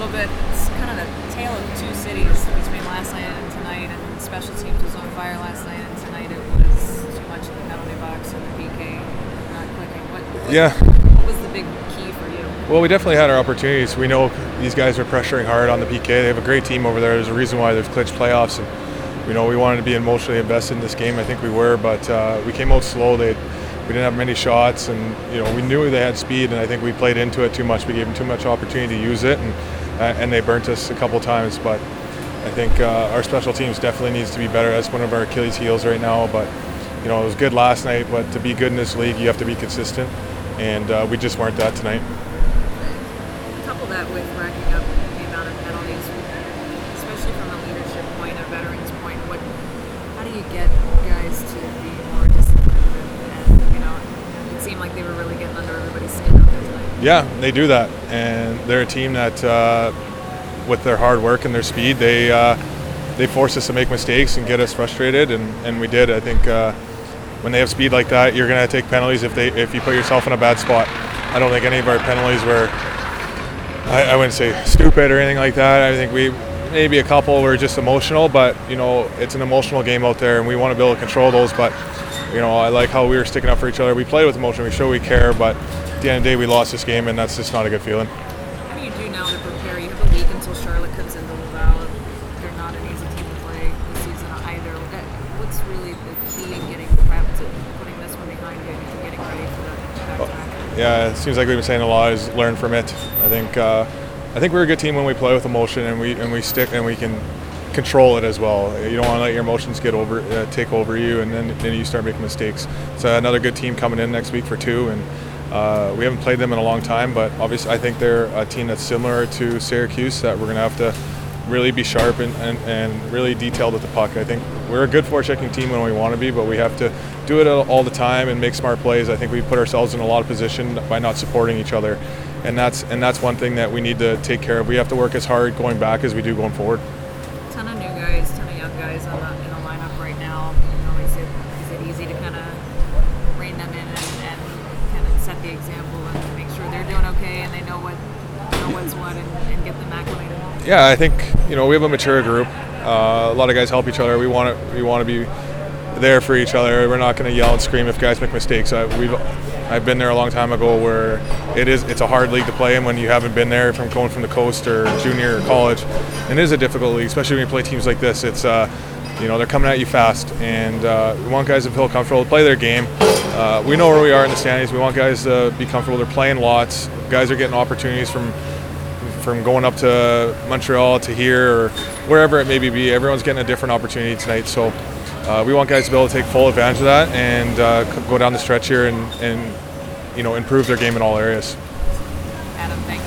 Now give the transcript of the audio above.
little bit. It's kind of a tale of two cities between last night and tonight. And special teams was on fire last night, and tonight it was too much in the penalty box and the PK not clicking. What was the big key for you? Well, we definitely had our opportunities. We know these guys are pressuring hard on the PK. They have a great team over there. There's a reason why they've clinched playoffs. And we wanted to be emotionally invested in this game. I think we were, but we came out slow. We didn't have many shots, and we knew they had speed, and I think we played into it too much. We gave them too much opportunity to use it, and they burnt us a couple times. But I think our special teams definitely needs to be better. That's one of our Achilles heels right now. But it was good last night. But to be good in this league, you have to be consistent, and we just weren't that tonight. Couple that with racking up the amount of penalties, especially from a leadership point, a veterans point. How do you get guys to be more disciplined? And it seemed like they were really getting under everybody's skin out there tonight. Yeah, they do that, and they're a team that, with their hard work and their speed, they force us to make mistakes and get us frustrated, and we did. I think when they have speed like that, you're going to take penalties if you put yourself in a bad spot. I don't think any of our penalties were, I wouldn't say stupid or anything like that. I think maybe a couple were just emotional, but it's an emotional game out there, and we want to be able to control those. But I like how we were sticking up for each other. We play with emotion. We show we care, but at the end of the day, we lost this game, and that's just not a good feeling. What do you do now to prepare? You have a week until Charlotte comes into Laval. They're not an easy team to play this season either. What's really the key in getting prepped and putting this one behind you and getting ready for that back-to-back? Yeah, it seems like we've been saying a lot is learn from it. I think we're a good team when we play with emotion, and we stick, and we can control it as well. You don't want to let your emotions take over you, and then you start making mistakes. It's another good team coming in next week for 2, and we haven't played them in a long time, but obviously I think they're a team that's similar to Syracuse, that we're going to have to really be sharp and really detailed with the puck. I think we're a good forechecking team when we want to be, but we have to do it all the time and make smart plays. I think we put ourselves in a lot of position by not supporting each other, and that's one thing that we need to take care of. We have to work as hard going back as we do going forward. Ton of new guys, ton of young guys in the lineup right now. Is it easy to kind of rein them in and kind of set the example and make sure they're doing okay and they know what's what and get them acclimated? Yeah, I think we have a mature group. A lot of guys help each other. We want to be there for each other. We're not going to yell and scream if guys make mistakes. I've been there a long time ago where it's a hard league to play in when you haven't been there, from going from the coast or junior or college. And it is a difficult league, especially when you play teams like this. It's they're coming at you fast, and we want guys to feel comfortable to play their game. We know where we are in the standings. We want guys to be comfortable. They're playing lots. Guys are getting opportunities from going up to Montreal to here or wherever it may be. Everyone's getting a different opportunity tonight. So we want guys to be able to take full advantage of that and go down the stretch here and improve their game in all areas. Adam, thank you.